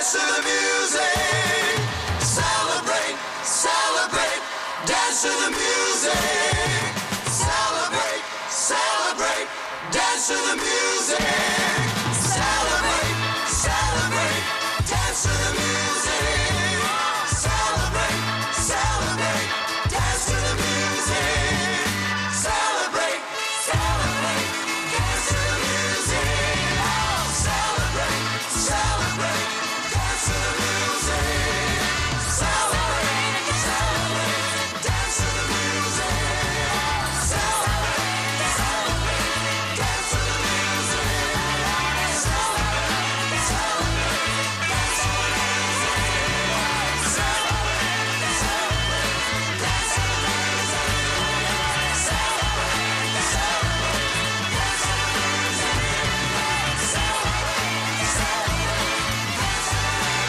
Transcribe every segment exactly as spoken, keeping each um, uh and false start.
Dance to the music. Celebrate, celebrate. Dance to the music. Celebrate, celebrate. Dance to the music. Celebrate, celebrate. Dance to the music. Celebrate, celebrate. Dance to the music. Celebrate, celebrate. Dance to the music. Celebrate, celebrate. Dance to the music. Celebrate, celebrate. Dance to the music. Celebrate, celebrate. Dance to the music. Celebrate, celebrate. Dance to the music. Celebrate, celebrate. Dance to the music. Celebrate, celebrate. Dance to the music. Celebrate, celebrate.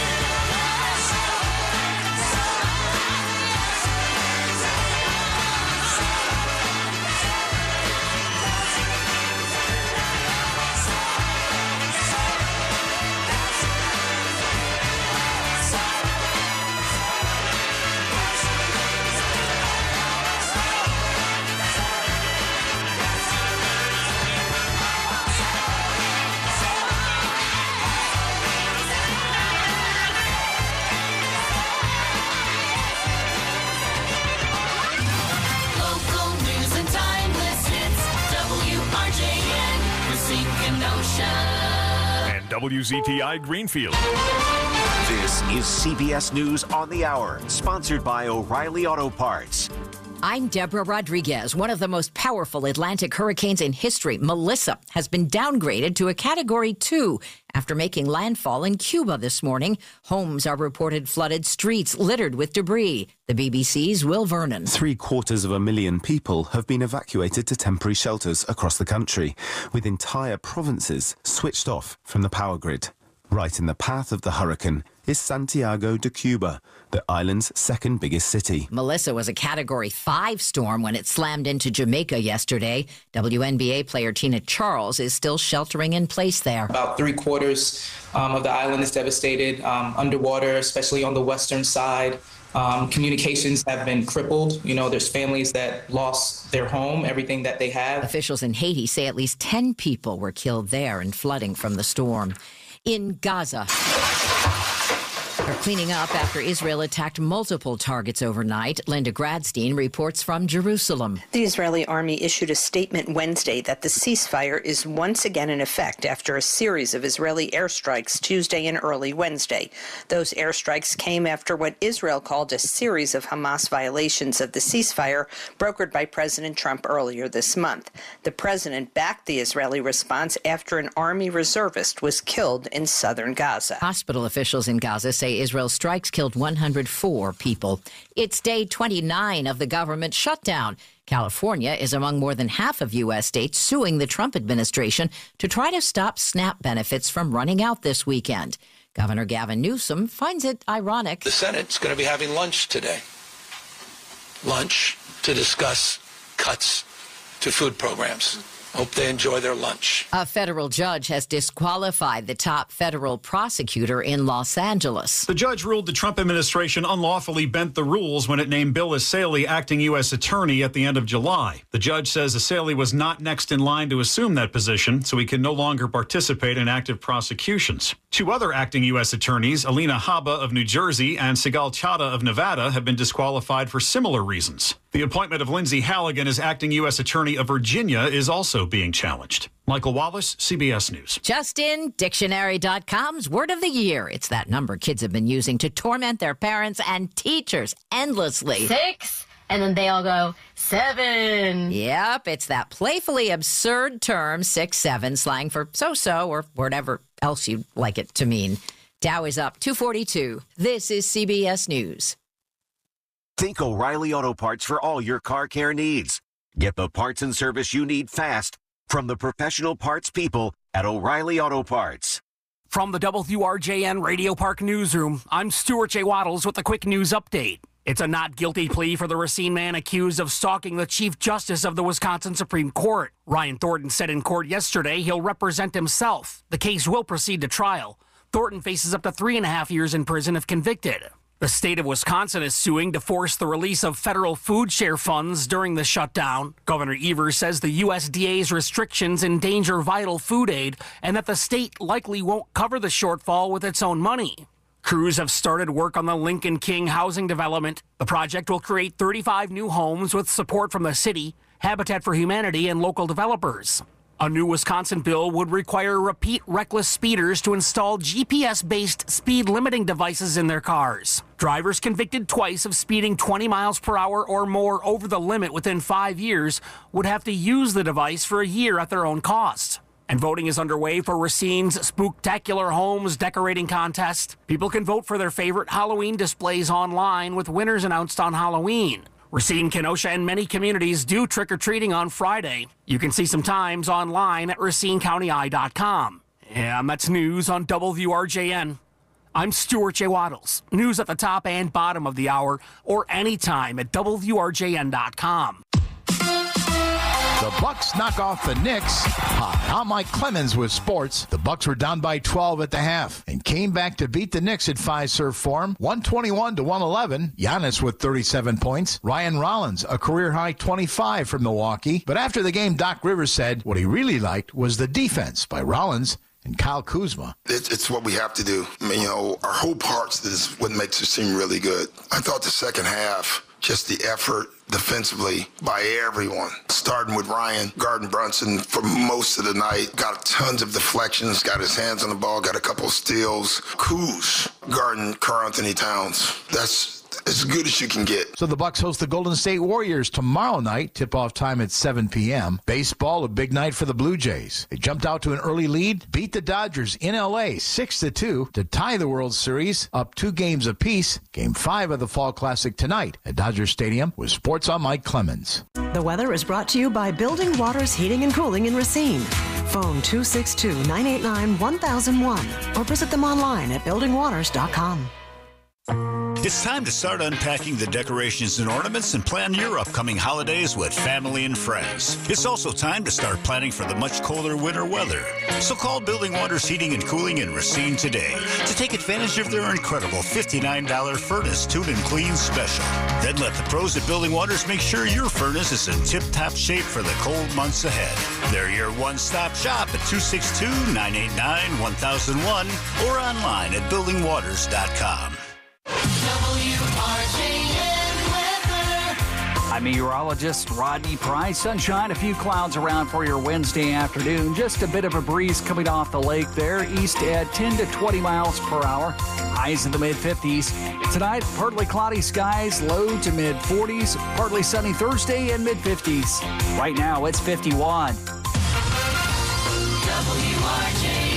Local news and timeless hits. W R J N, Racine Kenosha. And W Z T I Greenfield. This is C B S News on the Hour, sponsored by O'Reilly Auto Parts. I'm Deborah Rodriguez. One of the most powerful Atlantic hurricanes in history, Melissa, has been downgraded to a Category two after making landfall in Cuba this morning. Homes are reported flooded, streets littered with debris. The B B C's Will Vernon. Three quarters of a million people have been evacuated to temporary shelters across the country, with entire provinces switched off from the power grid. Right in the path of the hurricane is Santiago de Cuba, the island's second biggest city. Melissa was a Category five storm when it slammed into Jamaica yesterday. W N B A player Tina Charles is still sheltering in place there. About three quarters um, of the island is devastated, um, underwater, especially on the western side. Um, communications have been crippled. You know, there's families that lost their home, everything that they have. Officials in Haiti say at least ten people were killed there in flooding from the storm. In Gaza, they're cleaning up after Israel attacked multiple targets overnight. Linda Gradstein reports from Jerusalem. The Israeli army issued a statement Wednesday that the ceasefire is once again in effect after a series of Israeli airstrikes Tuesday and early Wednesday. Those airstrikes came after what Israel called a series of Hamas violations of the ceasefire brokered by President Trump earlier this month. The president backed the Israeli response after an army reservist was killed in southern Gaza. Hospital officials in Gaza say Israel's strikes killed one hundred four people. It's day twenty-nine of the government shutdown. California is among more than half of U S states suing the Trump administration to try to stop SNAP benefits from running out this weekend. Governor Gavin Newsom finds it ironic. The Senate's going to be having lunch today. Lunch to discuss cuts to food programs. Hope they enjoy their lunch. A federal judge has disqualified the top federal prosecutor in Los Angeles. The judge ruled the Trump administration unlawfully bent the rules when it named Bill Asalee acting U S attorney at the end of July. The judge says Asalee was not next in line to assume that position, so he can no longer participate in active prosecutions. Two other acting U S attorneys, Alina Habba of New Jersey and Sigal Chattah of Nevada, have been disqualified for similar reasons. The appointment of Lindsay Halligan as acting U S attorney of Virginia is also being challenged. Michael Wallace, C B S News. Just in, dictionary dot com's word of the year. It's that number kids have been using to torment their parents and teachers endlessly. Six, and then they all go, seven. Yep, it's that playfully absurd term, six, seven, slang for so-so or whatever else you'd like it to mean. Dow is up two forty-two. This is C B S News. Think O'Reilly Auto Parts for all your car care needs. Get the parts and service you need fast from the professional parts people at O'Reilly Auto Parts. From the W R J N Radio Park Newsroom, I'm Stuart J. Waddles with a quick news update. It's a not guilty plea for the Racine man accused of stalking the Chief Justice of the Wisconsin Supreme Court. Ryan Thornton said in court yesterday he'll represent himself. The case will proceed to trial. Thornton faces up to three and a half years in prison if convicted. The state of Wisconsin is suing to force the release of federal food share funds during the shutdown. Governor Evers says the U S D A's restrictions endanger vital food aid and that the state likely won't cover the shortfall with its own money. Crews have started work on the Lincoln King housing development. The project will create thirty-five new homes with support from the city, Habitat for Humanity, and local developers. A new Wisconsin bill would require repeat reckless speeders to install G P S-based speed limiting devices in their cars. Drivers convicted twice of speeding twenty miles per hour or more over the limit within five years would have to use the device for a year at their own cost. And voting is underway for Racine's Spooktacular Homes Decorating Contest. People can vote for their favorite Halloween displays online with winners announced on Halloween. Racine, Kenosha, and many communities do trick-or-treating on Friday. You can see some times online at racine county eye dot com. And that's news on W R J N. I'm Stuart J. Waddles. News at the top and bottom of the hour, or anytime at W R J N dot com. The Bucks knock off the Knicks. Hi, I'm Mike Clemens with sports. The Bucks were down by twelve at the half and came back to beat the Knicks at Fiserv Forum, one twenty-one to one eleven. Giannis with thirty-seven points. Ryan Rollins, a career-high twenty-five from Milwaukee. But after the game, Doc Rivers said what he really liked was the defense by Rollins and Kyle Kuzma. It's, it's what we have to do. I mean, you know, our whole parts is what makes us seem really good. I thought the second half, just the effort defensively by everyone, starting with Ryan guarding Brunson for most of the night. Got tons of deflections, got his hands on the ball, got a couple of steals. Kuz guarding Karl Anthony Towns. That's as good as you can get. So the Bucks host the Golden State Warriors tomorrow night. Tip-off time at seven p.m. Baseball, a big night for the Blue Jays. They jumped out to an early lead, beat the Dodgers in L A six to two to tie the World Series, up two games apiece. Game five of the Fall Classic tonight at Dodger Stadium with Sports on Mike Clemens. The weather is brought to you by Building Waters Heating and Cooling in Racine. Phone two six two, nine eight nine, one thousand one or visit them online at building waters dot com. It's time to start unpacking the decorations and ornaments and plan your upcoming holidays with family and friends. It's also time to start planning for the much colder winter weather. So call Building Waters Heating and Cooling in Racine today to take advantage of their incredible fifty-nine dollars furnace tune and clean special. Then let the pros at Building Waters make sure your furnace is in tip-top shape for the cold months ahead. They're your one-stop shop at two six two, nine eight nine, one thousand one or online at building waters dot com. W R J N weather. I'm meteorologist Rodney Price. Sunshine, a few clouds around for your Wednesday afternoon. Just a bit of a breeze coming off the lake there, east at ten to twenty miles per hour. Highs in the mid fifties. Tonight, partly cloudy skies, low to mid forties. Partly sunny Thursday and mid fifties. Right now, it's fifty-one. W R J N.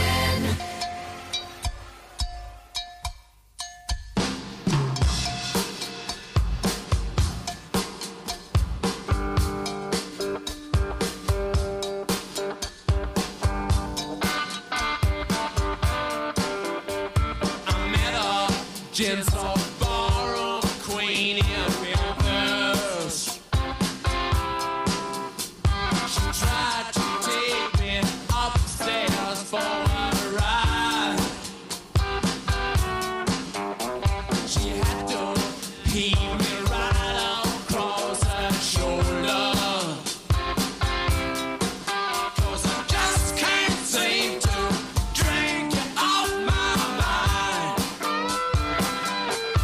Gents all borrow queen in reverse. She tried to take me upstairs for a ride. She had to heave me right across her shoulder. 'Cause I just can't seem to drink you off my mind.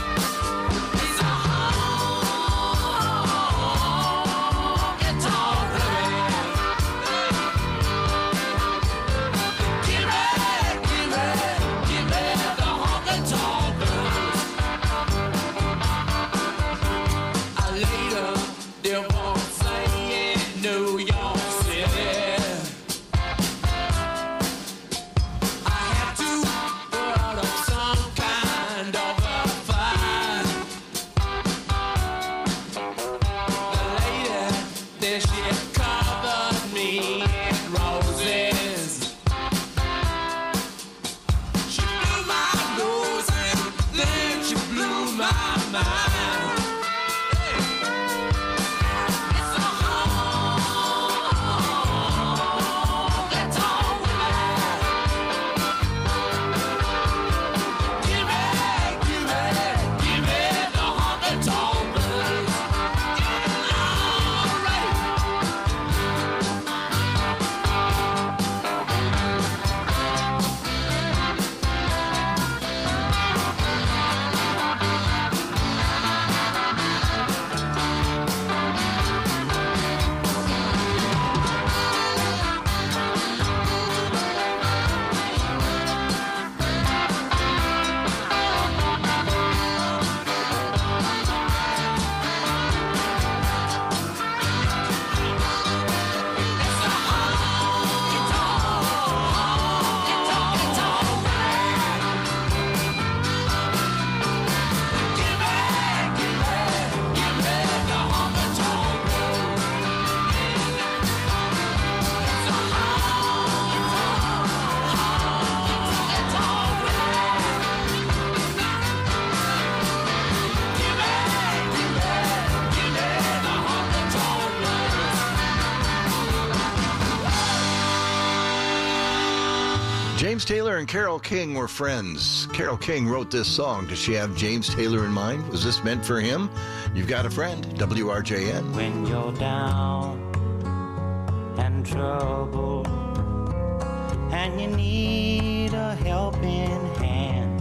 James Taylor and Carole King were friends. Carole King wrote this song. Does she have James Taylor in mind? Was this meant for him? You've got a friend, W R J N. When you're down and troubled and you need a helping hand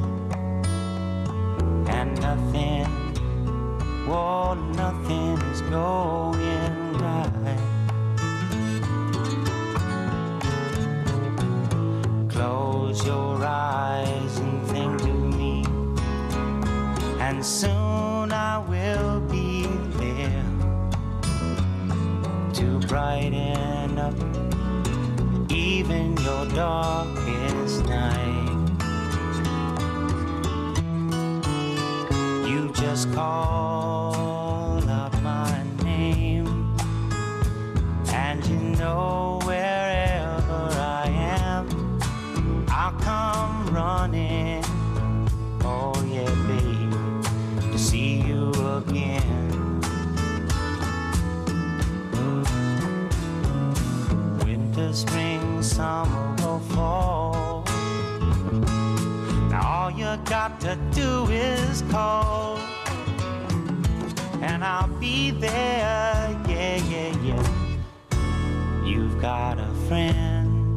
and nothing, well, nothing is going right. Close your eyes and think of me, and soon I will be there to brighten up even your darkest night. You just call out my name, and you know wherever I am, I'll come running, oh yeah, babe, to see you again. Winter, spring, summer, or fall, now all you got to do is call, and I'll be there, yeah, yeah, yeah. You've got a friend.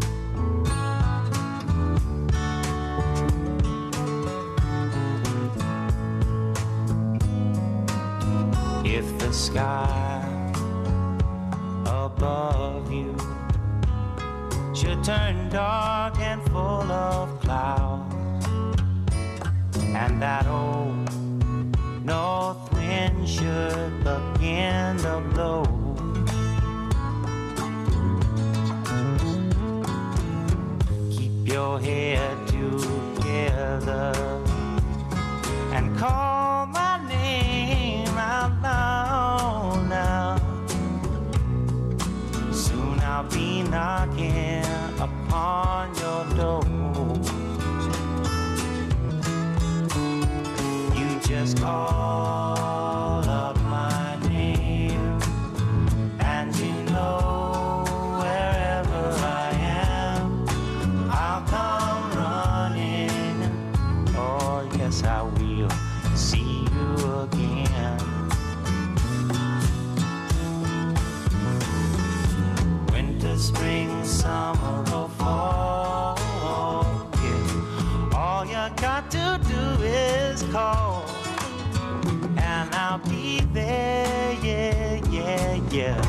If the sky above you should turn dark and full of clouds, and that old north wind should begin to blow, keep your head together and call my name out loud now. Soon I'll be knocking upon your door. You just call out my name, and you know wherever I am, I'll come running. Oh yes, I will see you again. Winter, spring, summer, or fall, yeah. All you got to do is call, and I'll be there, yeah, yeah, yeah.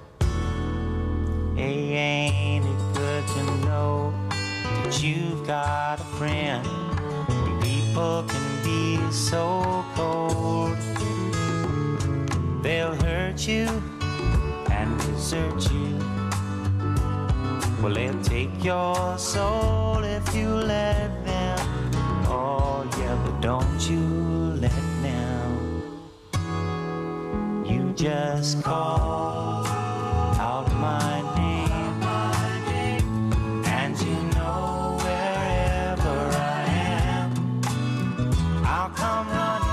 Hey, ain't it good to know that you've got a friend? People can be so cold, they'll hurt you and desert you. Well, they'll take your soul if you let them. Oh yeah, but don't you let them. You just call out my name, and you know wherever I am, I'll come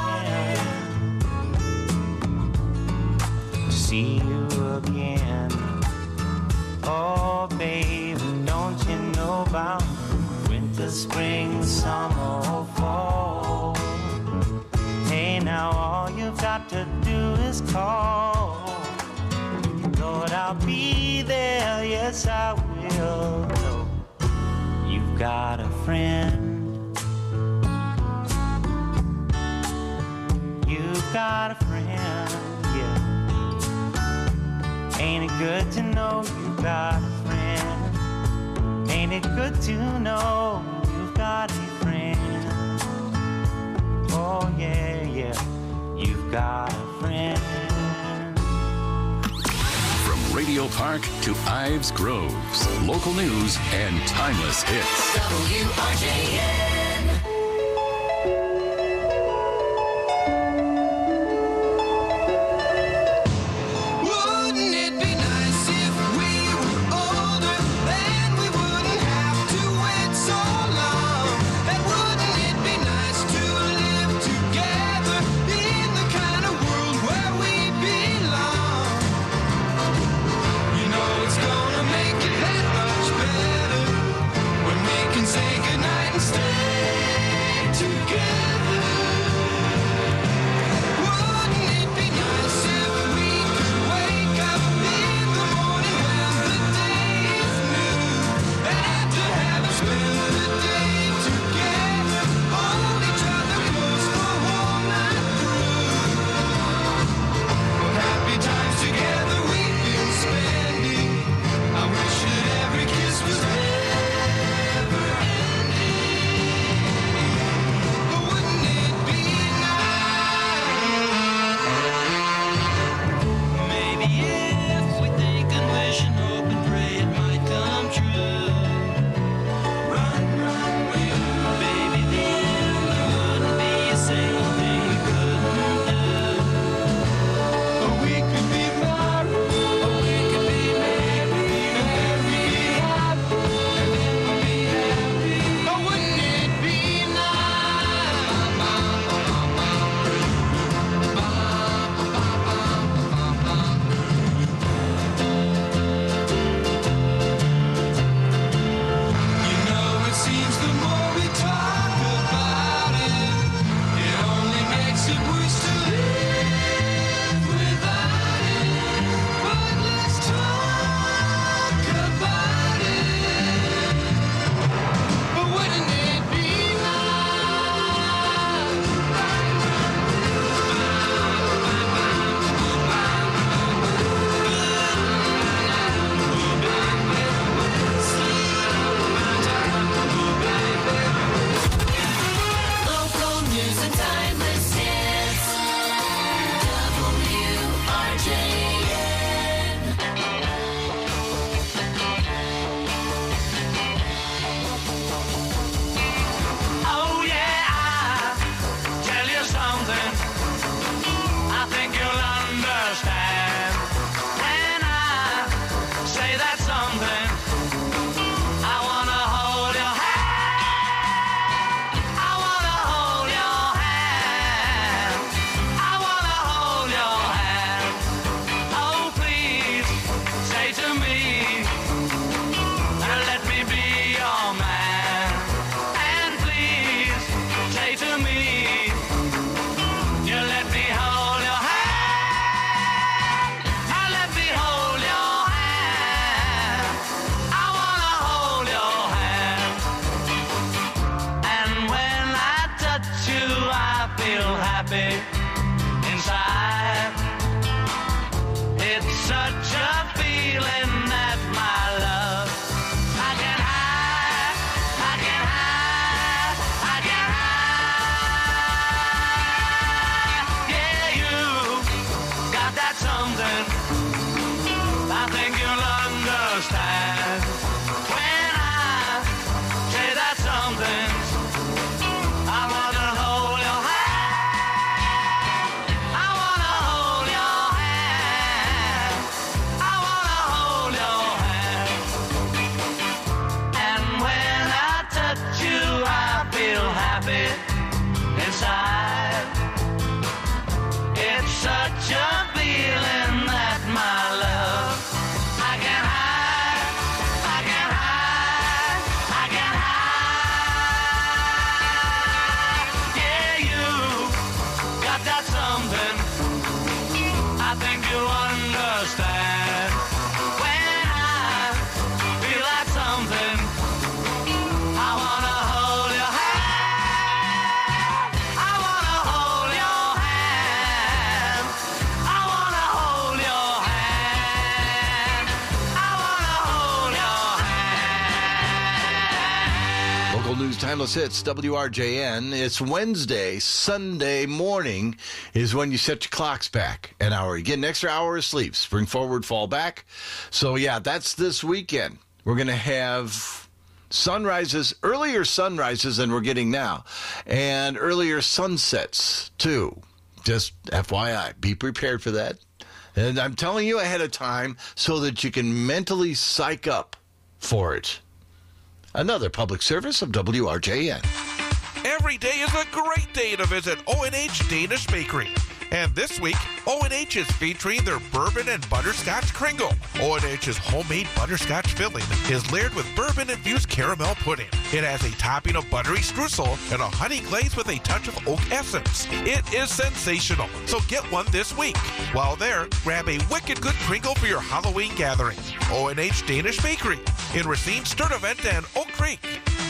running to see you again. Oh, baby, don't you know about winter, spring, summer, or fall? Hey, now all you've got to do is call. Lord, I'll be there, yes, I will. No, you've got a friend. You've got a friend, yeah. Ain't it good to know you've got a friend? Ain't it good to know you've got a friend? Oh yeah, yeah, you've got a friend. From Radio Park to Ives Groves, local news and timeless hits. W R J N. Say news, timeless hits, W R J N. It's Wednesday. Sunday morning is when you set your clocks back an hour. You get an extra hour of sleep. Spring forward, fall back. So, yeah, that's this weekend. We're going to have sunrises, earlier sunrises than we're getting now, and earlier sunsets, too. Just F Y I, be prepared for that. And I'm telling you ahead of time so that you can mentally psych up for it. Another public service of W R J N. Every day is a great day to visit O and H Danish Bakery. And this week, O and H is featuring their bourbon and butterscotch Kringle. O and H's homemade butterscotch filling is layered with bourbon-infused caramel pudding. It has a topping of buttery streusel and a honey glaze with a touch of oak essence. It is sensational, so get one this week. While there, grab a wicked good Kringle for your Halloween gathering. O and H Danish Bakery in Racine, Sturtevant, and Oak Creek.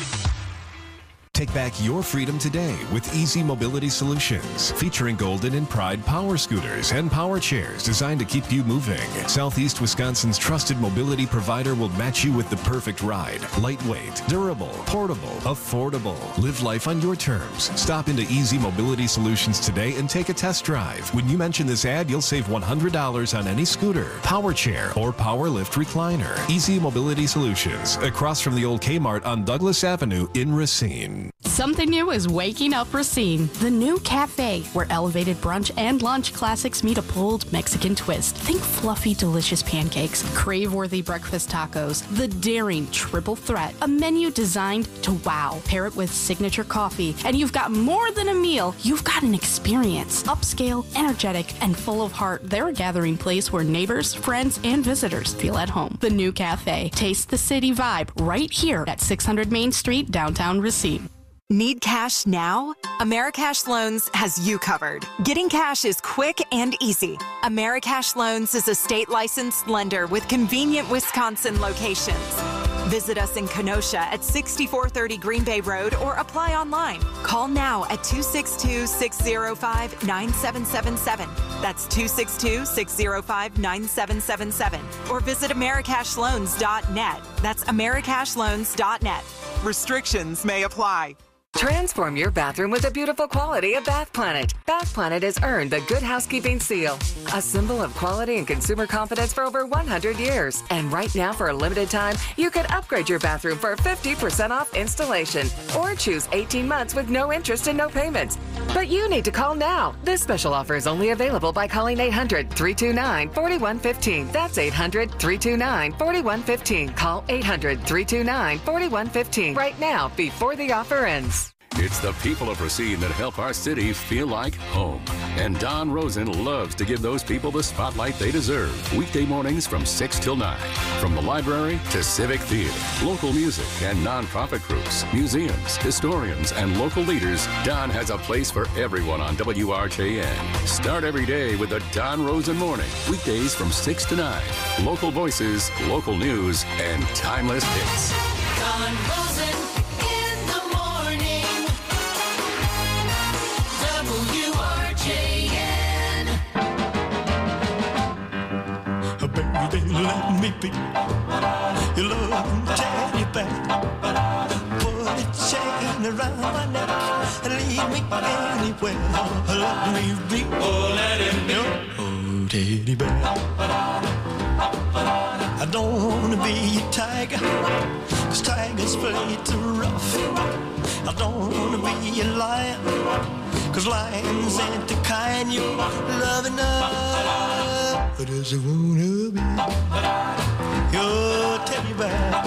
Take back your freedom today with Easy Mobility Solutions, featuring Golden and Pride power scooters and power chairs designed to keep you moving. Southeast Wisconsin's trusted mobility provider will match you with the perfect ride. Lightweight, durable, portable, affordable. Live life on your terms. Stop into Easy Mobility Solutions today and take a test drive. When you mention this ad, you'll save one hundred dollars on any scooter, power chair, or power lift recliner. Easy Mobility Solutions, across from the old Kmart on Douglas Avenue in Racine. Something new is waking up Racine. The new cafe, where elevated brunch and lunch classics meet a bold Mexican twist. Think fluffy, delicious pancakes, crave-worthy breakfast tacos, the daring triple threat, a menu designed to wow. Pair it with signature coffee, and you've got more than a meal. You've got an experience. Upscale, energetic, and full of heart, they're a gathering place where neighbors, friends, and visitors feel at home. The new cafe. Taste the city vibe right here at six hundred Main Street, downtown Racine. Need cash now? Americash Loans has you covered. Getting cash is quick and easy. Americash Loans is a state-licensed lender with convenient Wisconsin locations. Visit us in Kenosha at sixty-four thirty Green Bay Road or apply online. Call now at two six two, six zero five, nine seven seven seven. That's two six two, six zero five, nine seven seven seven. Or visit Americash Loans dot net. That's Americash Loans dot net. Restrictions may apply. Transform your bathroom with the beautiful quality of Bath Planet. Bath Planet has earned the Good Housekeeping Seal, a symbol of quality and consumer confidence for over one hundred years. And right now, for a limited time, you can upgrade your bathroom for fifty percent off installation or choose eighteen months with no interest and no payments. But you need to call now. This special offer is only available by calling eight hundred, three two nine, four one one five. That's eight hundred, three two nine, four one one five. Call eight hundred, three two nine, four one one five right now before the offer ends. It's the people of Racine that help our city feel like home. And Don Rosen loves to give those people the spotlight they deserve. Weekday mornings from six till nine. From the library to civic theater, local music and nonprofit groups, museums, historians, and local leaders, Don has a place for everyone on W R J N. Start every day with the Don Rosen Morning. Weekdays from six to nine. Local voices, local news, and timeless hits. Don Rosen. Baby, let me be your loving teddy bear. Put a chain around my neck and lead me anywhere. Let me be, oh, let him be your teddy bear. I don't wanna be a tiger, 'cause tigers play too rough. I don't wanna be a lion, 'cause lions ain't the kind you love enough. I just wanna be your teddy bear.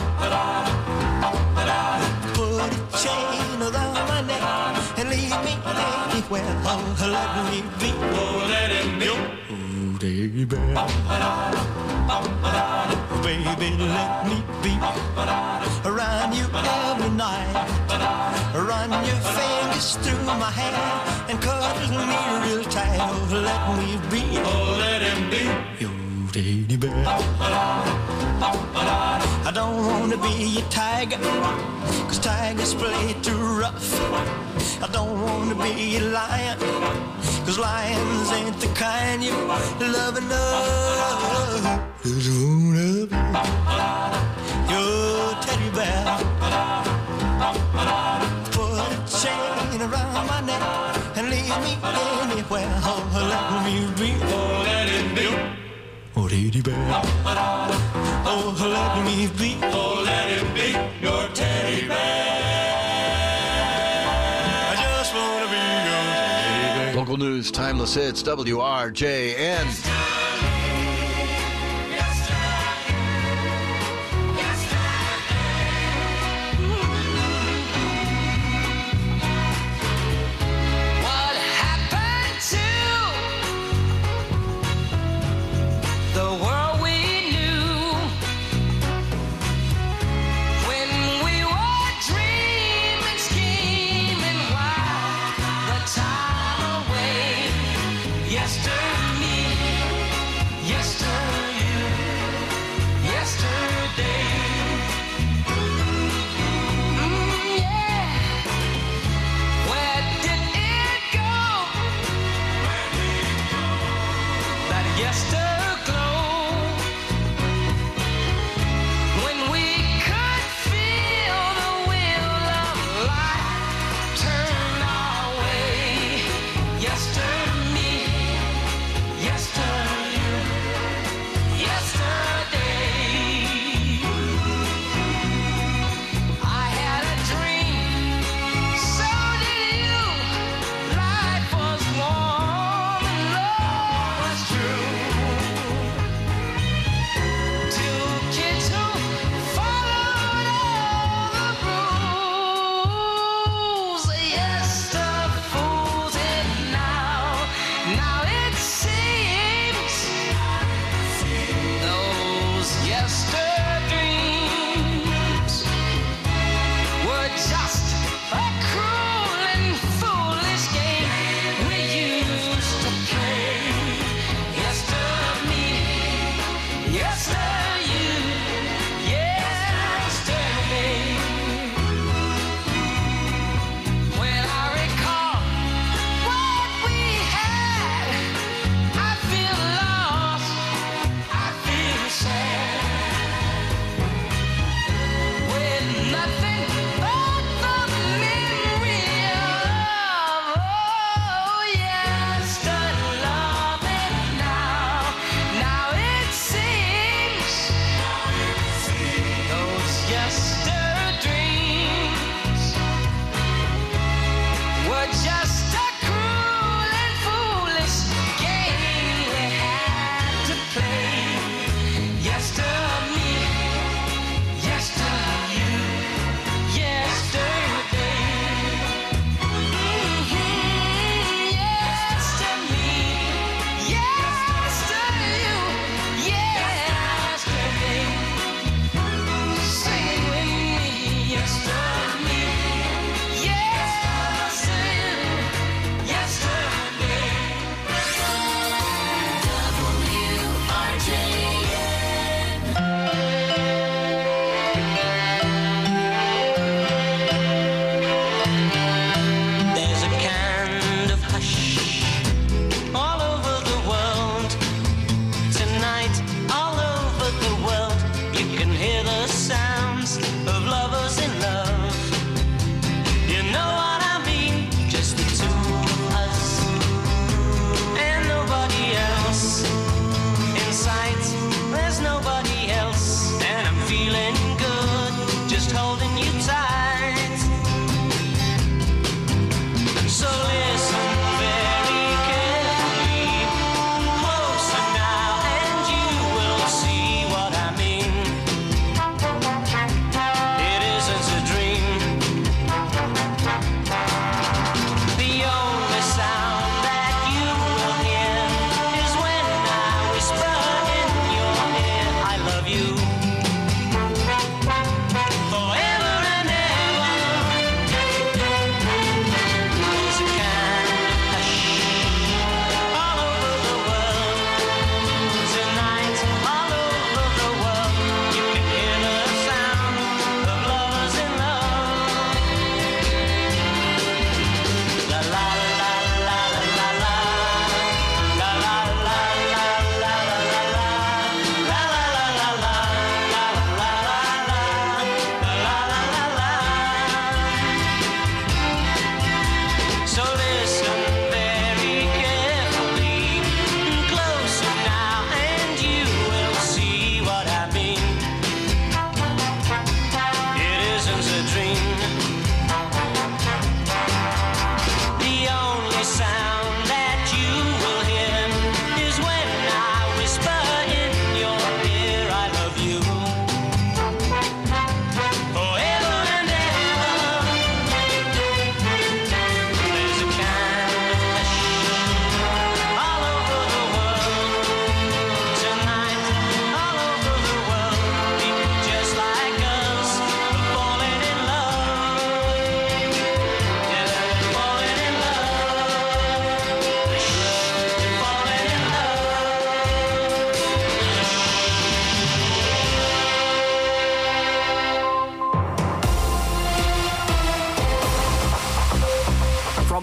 Put a chain around my neck and lead me anywhere. Oh, let me be, oh, let him be your teddy bear. Baby, let me be around you every night. Run your fingers through my hair and cuddle me real tight. Oh, let me be, oh, let him be your teddy bear. I don't wanna be a tiger, 'cause tigers play too rough. I don't wanna be a lion, 'cause lions ain't the kind you love enough. Just wanna be your teddy bear. on my neck and leave me anywhere. Oh, let me be. Oh, let it be. Oh, teddy bear. Oh, let me be. Oh, let it be your teddy bear. I just wanna be your teddy bear. Local news, timeless hits, W R J N. Yesterday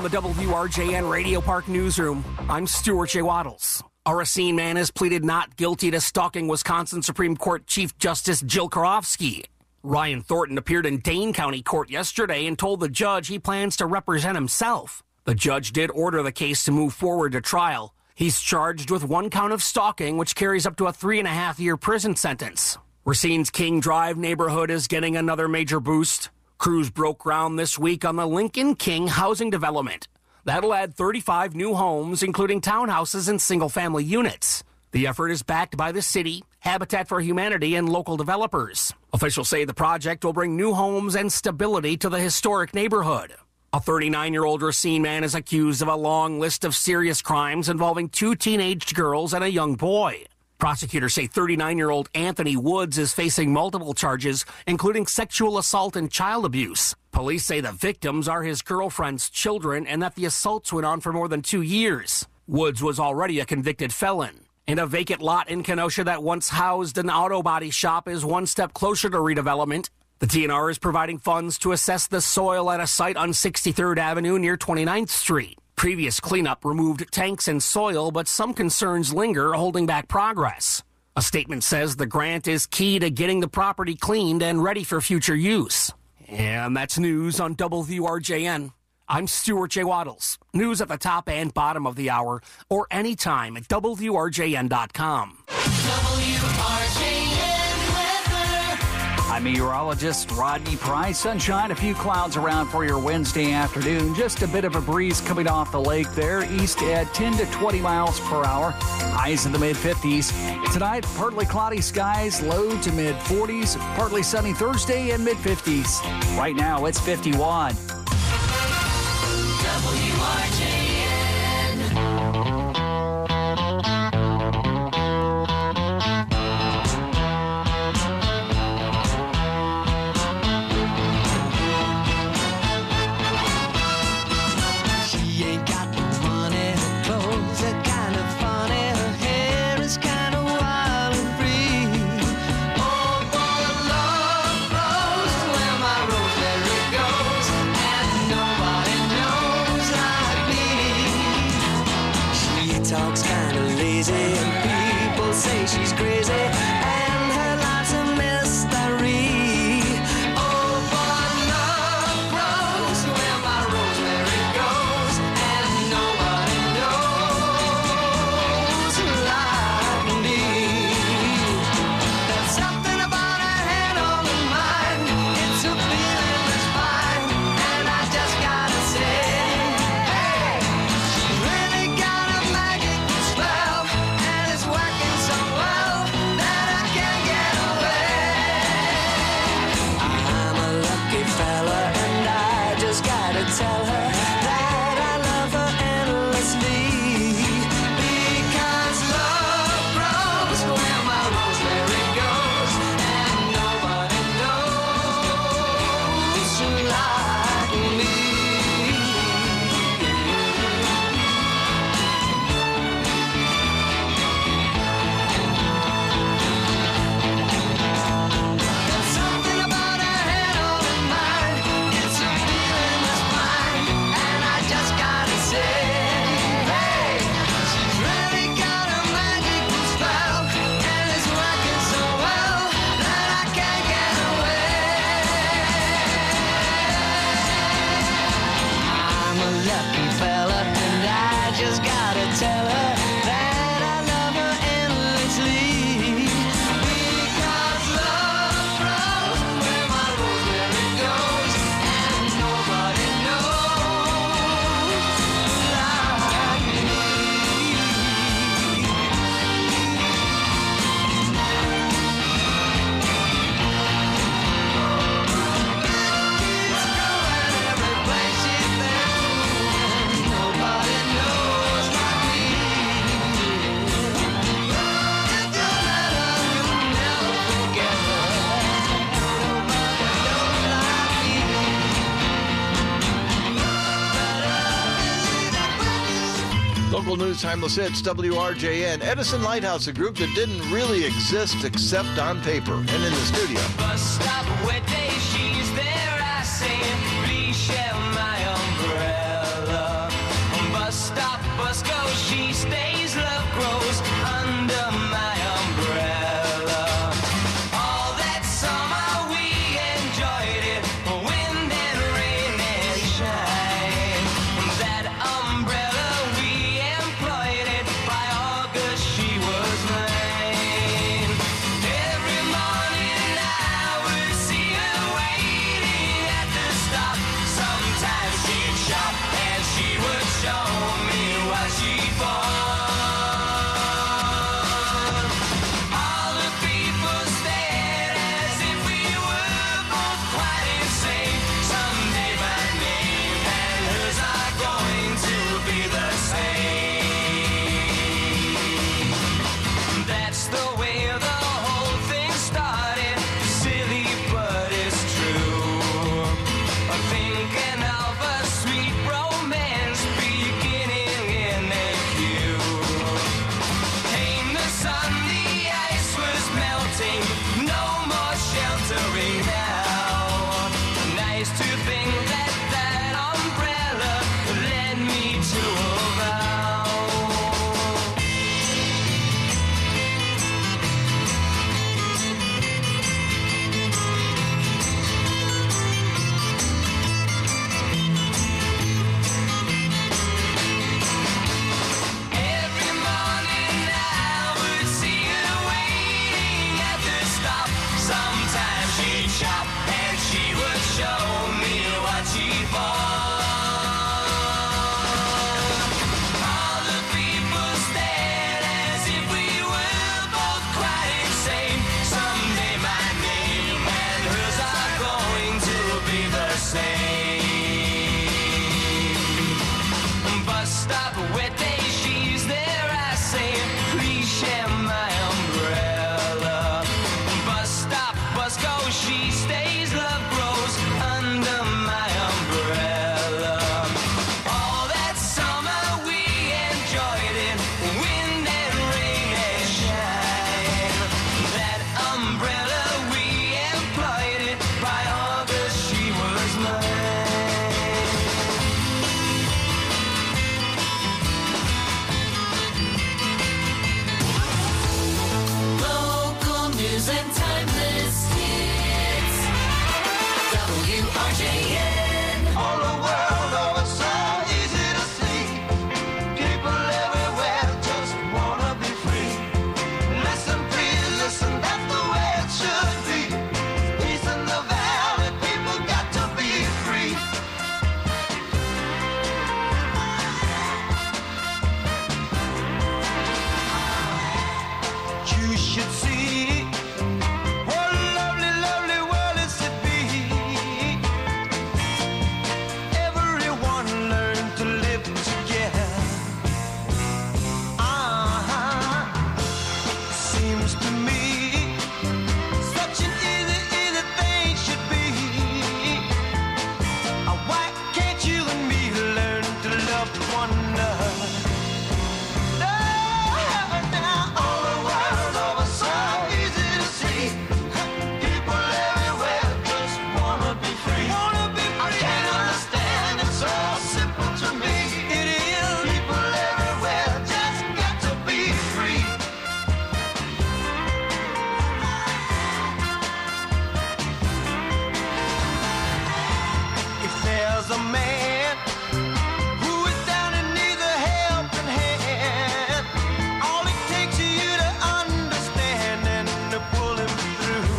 the W R J N Radio Park Newsroom. I'm Stuart J. Waddles. A Racine man has pleaded not guilty to stalking Wisconsin Supreme Court Chief Justice Jill Karofsky. Ryan Thornton appeared in Dane County Court yesterday and told the judge he plans to represent himself. The judge did order the case to move forward to trial. He's charged with one count of stalking, which carries up to a three and a half year prison sentence. Racine's King Drive neighborhood is getting another major boost. Crews broke ground this week on the Lincoln King housing development. That'll add thirty-five new homes, including townhouses and single-family units. The effort is backed by the city, Habitat for Humanity, and local developers. Officials say the project will bring new homes and stability to the historic neighborhood. A thirty-nine-year-old Racine man is accused of a long list of serious crimes involving two teenage girls and a young boy. Prosecutors say thirty-nine-year-old Anthony Woods is facing multiple charges, including sexual assault and child abuse. Police say the victims are his girlfriend's children and that the assaults went on for more than two years. Woods was already a convicted felon. And a vacant lot in Kenosha that once housed an auto body shop is one step closer to redevelopment. The T N R is providing funds to assess the soil at a site on sixty-third Avenue near twenty-ninth Street. Previous cleanup removed tanks and soil, but some concerns linger, holding back progress. A statement says the grant is key to getting the property cleaned and ready for future use. And that's news on W R J N. I'm Stuart J. Waddles. News at the top and bottom of the hour, or anytime at W R J N dot com. W R J N I'm meteorologist Rodney Price. Sunshine, a few clouds around for your Wednesday afternoon. Just a bit of a breeze coming off the lake there. East at ten to twenty miles per hour. Highs in the mid fifties. Tonight, partly cloudy skies, low to mid forties. Partly sunny Thursday and mid fifties. Right now, it's fifty-one. W R J N. Talks kinda lazy and people say she's crazy and her life's a mystery. Oh, but love grows where my rosemary goes and nobody knows like me. There's something about her head on her mind. It's a feeling that's fine and I just gotta say, hey, she's really got tell her that I love her endlessly, because love grows where my rosemary goes and nobody knows like me. There's something about her head on her mind. It's a feeling that's fine. And I just gotta say, hey, she's really got a magical spell, and it's working so well that I can't get away. I'm a lucky fella, and I just gotta tell her that I love her endlessly, because love grows where my rosemary goes, and nobody knows like me. It's growing every place she's been, nobody knows like me. If you let her, you'll never forget her. Nobody knows like me. Local news, timeless hits, W R J N. Edison Lighthouse, a group that didn't really exist except on paper. And in the studio, Bus stop, wet day, she's there. I say, please share my umbrella. R J N. All the world over, so easy to see. People everywhere just wanna be free. Listen, please, listen, that's the way it should be. Peace in the valley, people got to be free. You should see what a lovely, lovely world is to be. Everyone learn to live together. Uh-huh. Seems to me such an easy, easy thing should be. Uh, Why can't you and me learn to love one another? No, now all the world over, so easy to see. People everywhere just wanna be free. Wanna be free. I can't understand, it's so simple to me. It is. People everywhere just got to be free. If there's a man who is down and needs a helping hand, all it takes is you to understand and to pull him through.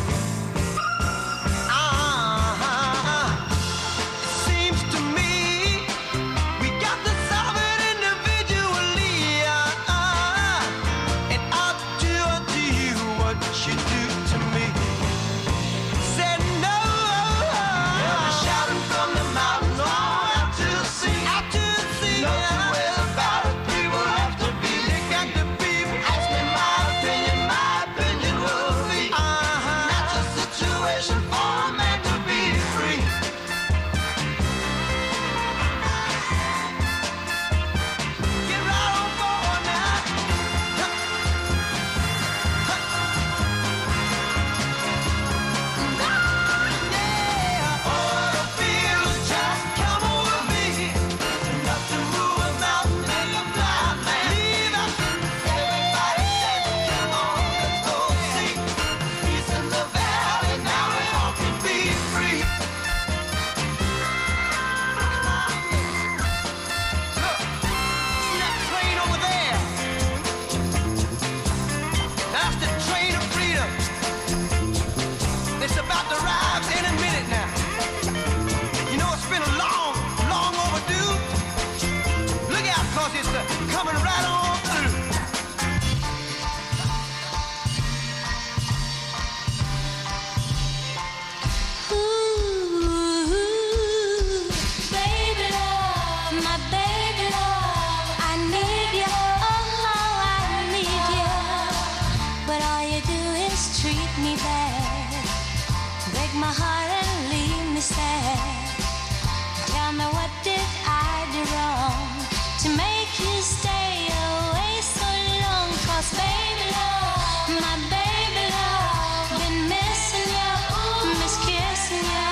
Ah, it seems to me we got to solve it individually. Ah, and I'll do unto you what you do to me. Said no. Every shouting from the mountains all out to the sea. Out to the sea. No two ways about it. People have to be. They got to be. Ask me my opinion. My opinion will be. Uh-huh. That's a situation for a man to be free. Get right on board now. Yeah. Oh, the feeling just come over me. Enough to move a mountain and a blind man. Leave out. Everybody say, come on, let's go see. Peace in the valley, now we all can be free. Look, see that train over there? That's the train of freedom. It's about to arrive any minute now. You know it's been a long, long overdue. Look out, cause it's uh, coming right on through. Ooh, baby love, my baby love, I need you, oh, I need you. But all you do is treat me bad, break my heart and leave me sad. Tell me, what did I do wrong to make you stay away so long? 'Cause baby love, my baby love, been missing you, miss kissing you.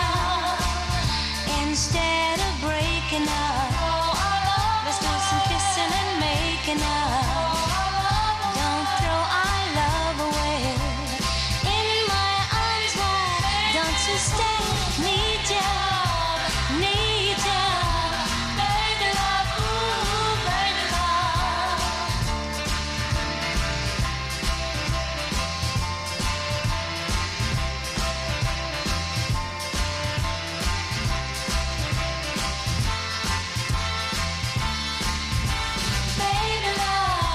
Instead of breaking up, let's do some kissing and making up. Don't throw our love away. In my arms, why don't you stay? Need you, need you, baby love, ooh, baby love. Baby love.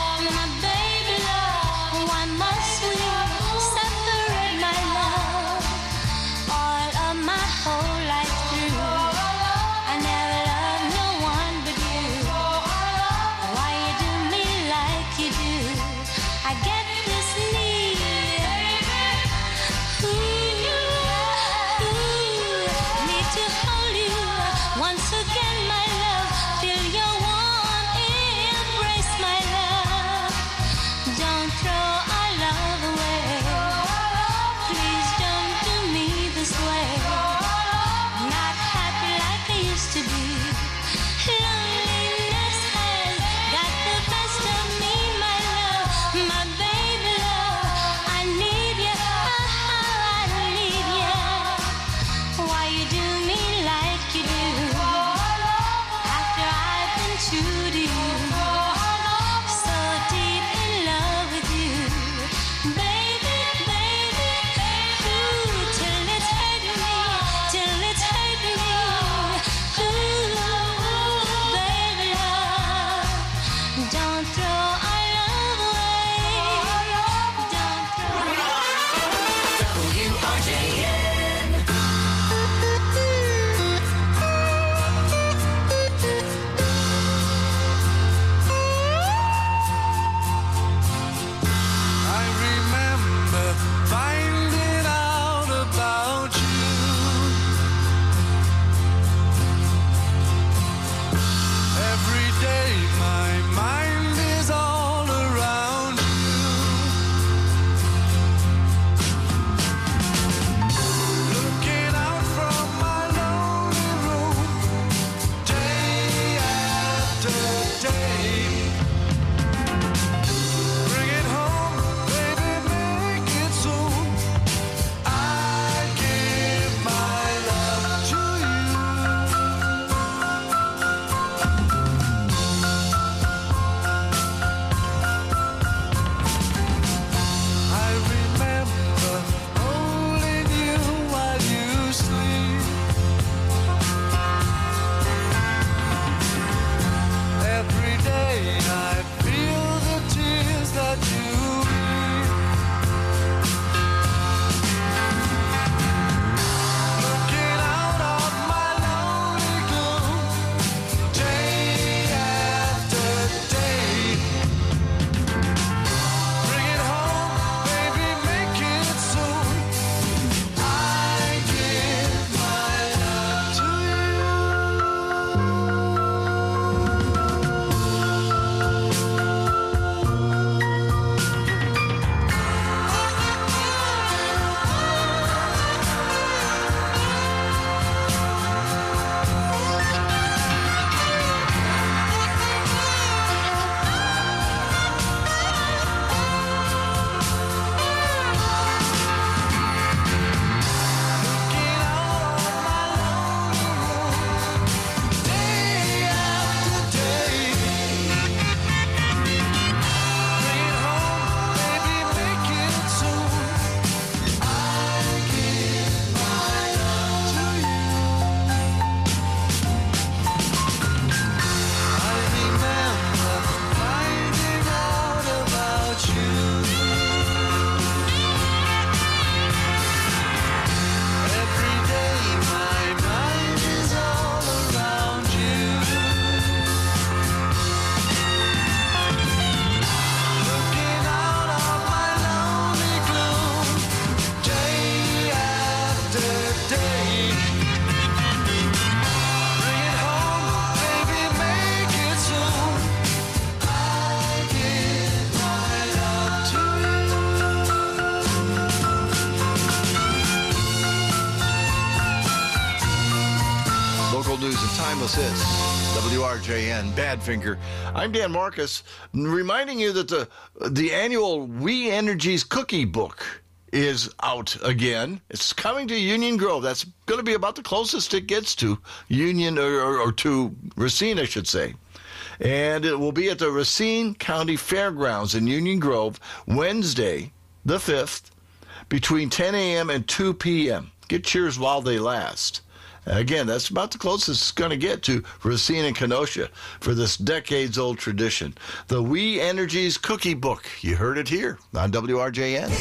news and timeless hits. W R J N, Badfinger. I'm Dan Marcus, reminding you that the the annual We Energies Cookie Book is out again. It's coming to Union Grove. That's going to be about the closest it gets to Union, or, or, or to Racine, I should say. And it will be at the Racine County Fairgrounds in Union Grove Wednesday, the fifth, between ten a.m. and two p.m. Get cheers while they last. Again, that's about the closest it's going to get to Racine and Kenosha for this decades-old tradition. The We Energies Cookie Book. You heard it here on W R J N.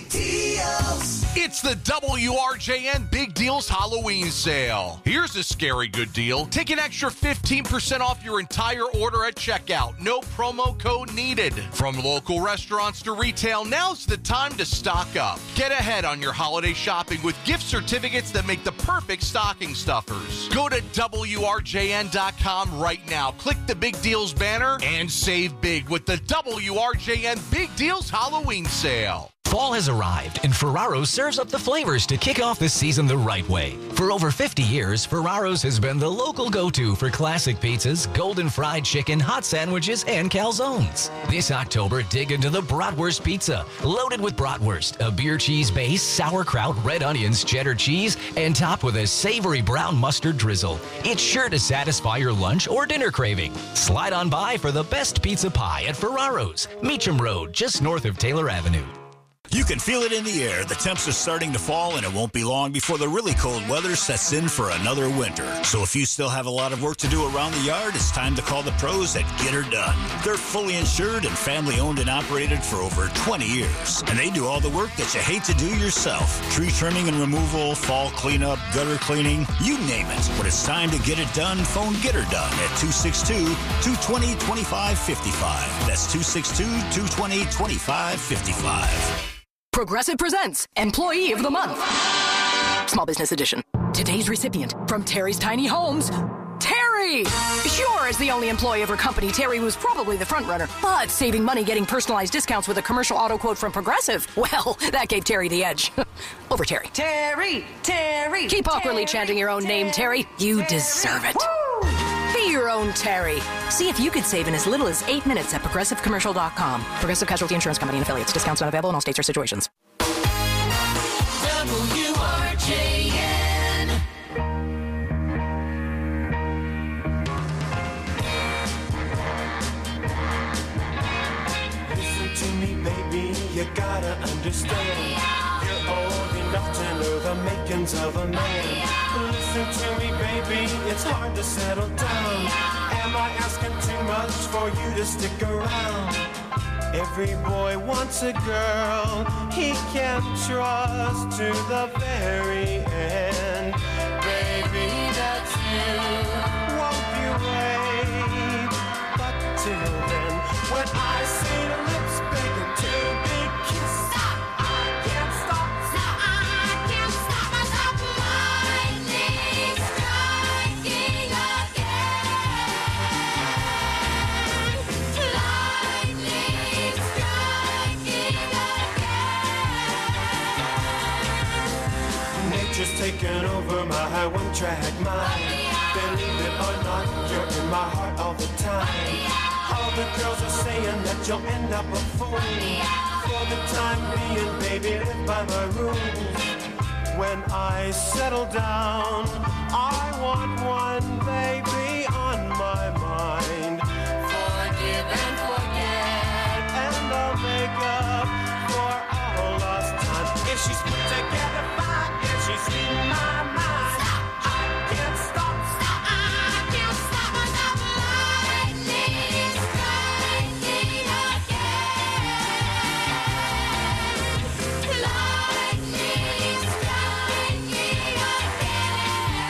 It's the W R J N Big Deals Halloween Sale. Here's a scary good deal. Take an extra fifteen percent off your entire order at checkout. No promo code needed. From local restaurants to retail, now's the time to stock up. Get ahead on your holiday shopping with gift certificates that make the perfect stocking stuffers. Go to W R J N dot com right now. Click the Big Deals banner and save big with the W R J N Big Deals Halloween Sale. Fall has arrived, and Ferraro's serves up the flavors to kick off the season the right way. For over fifty years, Ferraro's has been the local go-to for classic pizzas, golden fried chicken, hot sandwiches, and calzones. This October, dig into the Bratwurst Pizza, loaded with bratwurst, a beer cheese base, sauerkraut, red onions, cheddar cheese, and topped with a savory brown mustard drizzle. It's sure to satisfy your lunch or dinner craving. Slide on by for the best pizza pie at Ferraro's, Meacham Road, just north of Taylor Avenue. You can feel it in the air. The temps are starting to fall, and it won't be long before the really cold weather sets in for another winter. So if you still have a lot of work to do around the yard, it's time to call the pros at Get Her Done. They're fully insured and family-owned and operated for over twenty years. And they do all the work that you hate to do yourself. Tree trimming and removal, fall cleanup, gutter cleaning, you name it. When it's time to get it done, phone Get Her Done at two six two, two two zero, two five five five. That's two six two, two two zero, two five five five. Progressive presents Employee of the Month. Small Business Edition. Today's recipient from Terry's Tiny Homes, Terry! Sure, as the only employee of her company, Terry was probably the front runner, but saving money getting personalized discounts with a commercial auto quote from Progressive, well, that gave Terry the edge. Over Terry. Terry! Terry! Keep awkwardly Terry, chanting your own Terry, name, Terry. You Terry, deserve it. Woo! Be your own Terry. See if you could save in as little as eight minutes at progressive commercial dot com. Progressive Casualty Insurance Company and affiliates. Discounts not available in all states or situations. W R J N. Listen to me, baby, you gotta understand. You're old enough to know the makings of a man. Listen to me, baby, it's hard to settle down. Am I asking too much for you to stick around? Every boy wants a girl he can trust to the very end. Baby, that's you. Won't you wait? But till then, when I see lips begging to be kissed, I can't stop. I can't stop myself. Lightning striking again. Lightning striking again. Nature's taken over my one-track mind. Believe it or not, you're in my heart all the time. All the girls are saying that you'll end up a fool. For the time being, baby, live by my rules. When I settle down, I want one baby on my mind. Forgive and forget, and I'll make up for all lost time. If she's put together fine, if she's in my mind, I can't stop. I can't stop myself. Lightning striking again. Lightning striking again.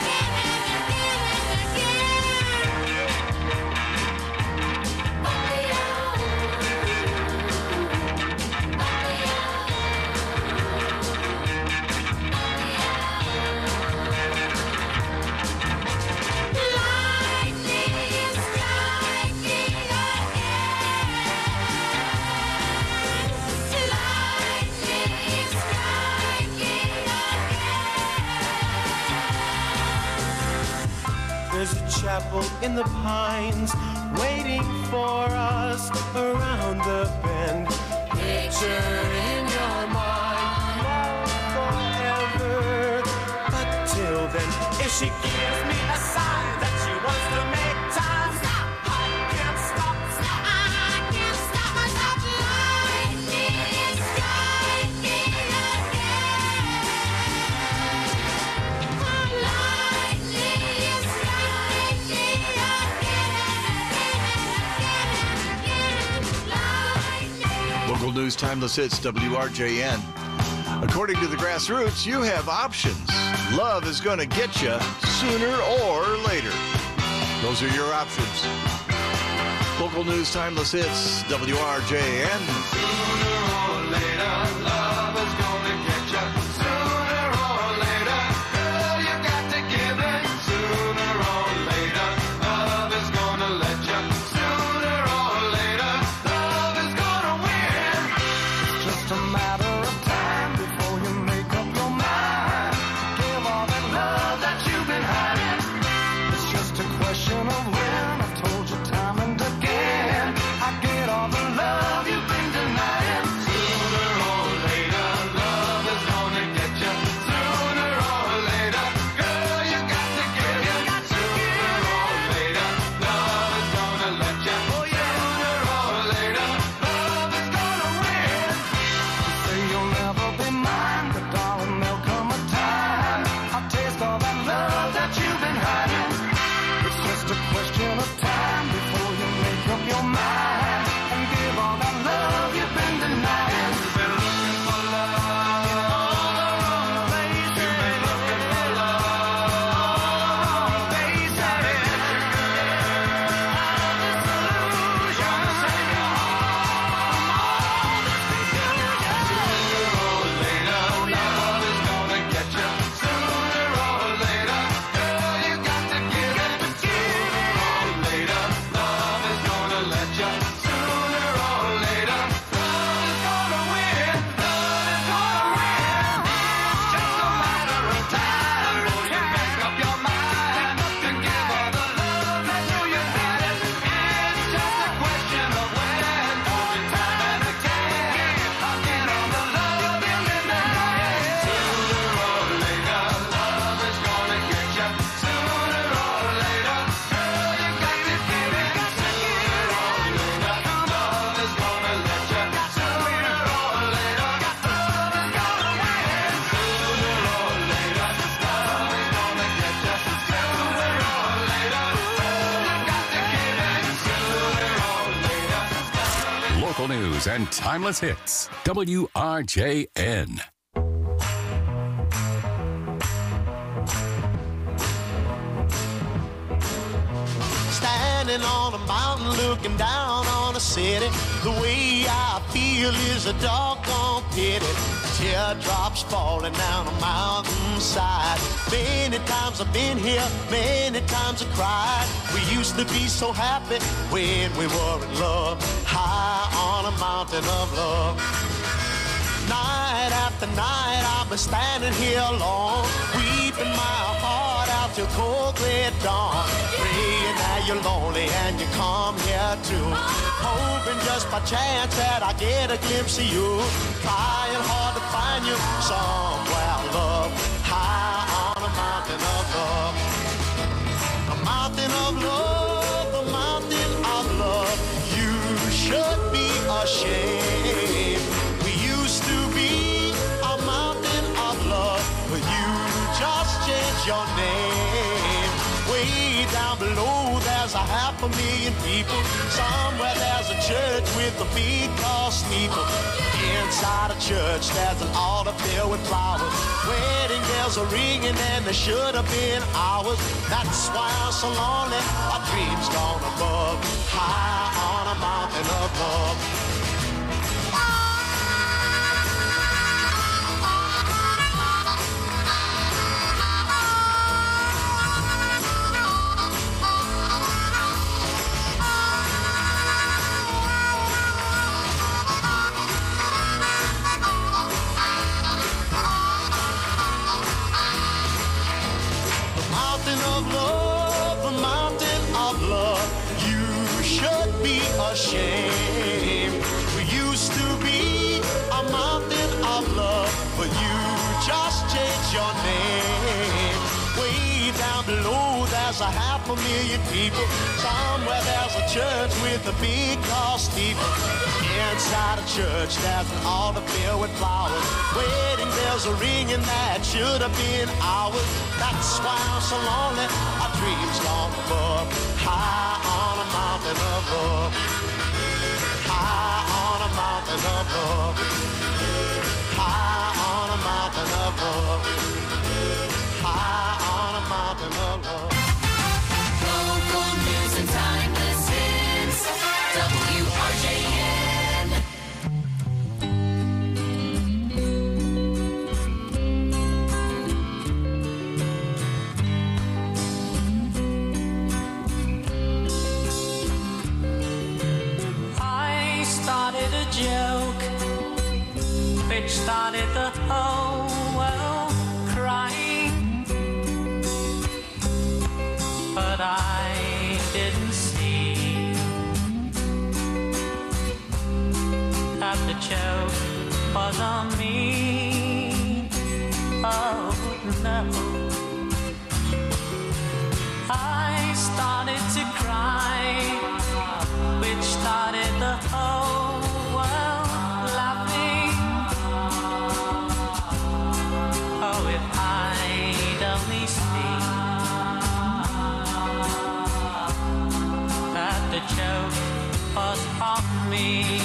There's a chapel in the pines waiting for us around the bend. Picture in your mind, love forever. But till then, if she gives me a sign that she wants to make time, stop, I can't stop, stop, I can't stop myself. Lightning is striking again. Lightning is striking again. Local news, timeless hits, W R J N. According to the Grassroots, you have options. Love is going to get you sooner or later. Those are your options. Local news, timeless hits, W R J N. Sooner or later, love is gonna get you. Sooner or later, girl, you got to give it. Sooner or later, love is gonna let you. Sooner or later, love is gonna win. It's just a matter of time before you make up your mind. Give all that love that you've been hiding. It's just a question of when. I've told you time and again. I get all the love you've been denying. Sooner or later, love is gonna get you. Sooner or later, girl, you got to give it. Sooner or later, love is gonna let you. Sooner or later, love is gonna win. You say you'll never be mine, but darling, there'll come a time I'll taste all that love that you've been hiding. It's just a question of time before you make up your mind and give all that love you've been denying. You've been looking for love in all the wrong places. You've been looking for love all the wrong places. Disillusion, save your heart from all this confusion. Sooner or later, love is gonna get you. Sooner or later, girl, you got to give it. Sooner or later, love is gonna let you. Sooner or later, love is gonna win. Love is gonna win. It's just a matter of time before you make up your mind and give all the love that you you've had it. It's just a question of when. Over time and again, I'll get all the love you've been denying. Sooner or later, love is gonna get you. Sooner or later, girl, you got to give it. Sooner or later, love is gonna let you. Sooner or later, love is gonna win. Sooner or later, love is gonna get you. Sooner or later, girl, you got to give it. Sooner or later. Local news and timeless hits. W R J N. Standing on a mountain looking down on a city. The way I feel is a doggone pity. Teardrops falling down a mountainside. Many times I've been here, many times I cried. We used to be so happy when we were in love, high on a mountain of love. Night after night I've been standing here alone, weeping my heart out till cold red dawn, praying that you're lonely and you come here too, hoping just by chance that I get a glimpse of you, trying hard to find you somewhere, love, high on a mountain of love, a mountain of love, a mountain of love. You should be ashamed. We used to be a mountain of love, but you just changed your name. Way down below there's a half a million people. Somewhere there's a church with a big tall steeple. Inside a church there's an altar filled with flowers. Wedding bells are ringing and there should have been hours. That's why I'm so lonely. Our dreams gone above, high on a mountain of love. Mountain of love, a mountain of love. You should be ashamed. We used to be a mountain of love, but you just changed your name. Way down below there's a half a million people. Somewhere there's a church with a big tall steeple. Inside a church there's an altar filled with flowers. Wedding bells are ringing that should have been ours. That's why I'm so lonely, our dreams long above. High on a mountain above. High on a mountain above. High on a mountain above. High on a mountain above. Local news and timeless hits. W R J N. I started a joke which started the whole world crying, but I didn't see that the joke was on me. Oh no, I started to cry, which started the whole world laughing. Oh, if I'd only seen that the joke was on me.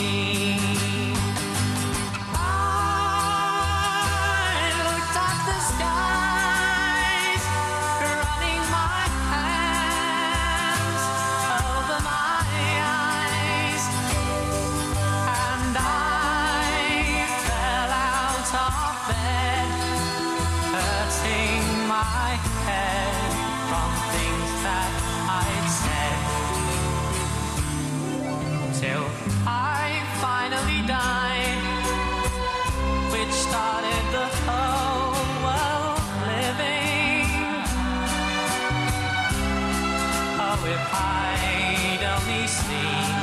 I looked at the skies, running my hands over my eyes, and I fell out of bed, hurting my head from things that I'd said, till I finally died, which started the whole world living. Oh, if I'd only seen